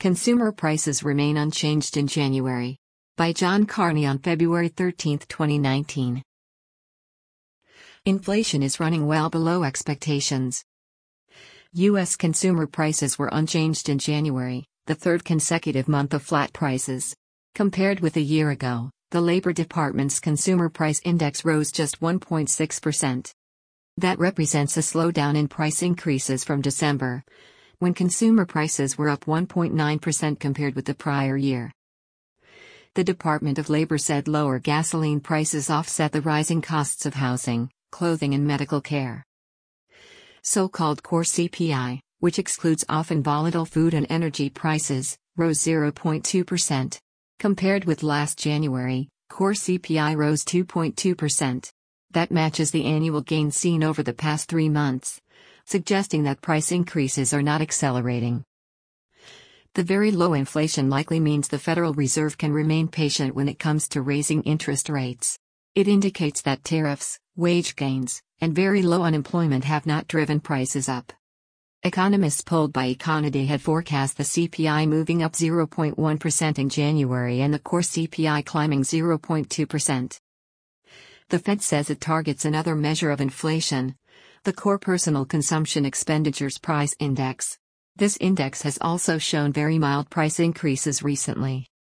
Consumer prices remain unchanged in January. By John Carney on February 13, 2019. Inflation is running well below expectations. U.S. consumer prices were unchanged in January, the third consecutive month of flat prices. Compared with a year ago, the Labor Department's Consumer Price Index rose just 1.6%. That represents a slowdown in price increases from December, when consumer prices were up 1.9% compared with the prior year. The Department of Labor said lower gasoline prices offset the rising costs of housing, clothing and medical care. So-called core CPI, which excludes often volatile food and energy prices, rose 0.2%. Compared with last January, core CPI rose 2.2%. That matches the annual gain seen over the past 3 months, suggesting that price increases are not accelerating. The very low inflation likely means the Federal Reserve can remain patient when it comes to raising interest rates. It indicates that tariffs, wage gains, and very low unemployment have not driven prices up. Economists polled by Econoday had forecast the CPI moving up 0.1% in January and the core CPI climbing 0.2%. The Fed says it targets another measure of inflation, the Core Personal Consumption Expenditures Price Index. This index has also shown very mild price increases recently.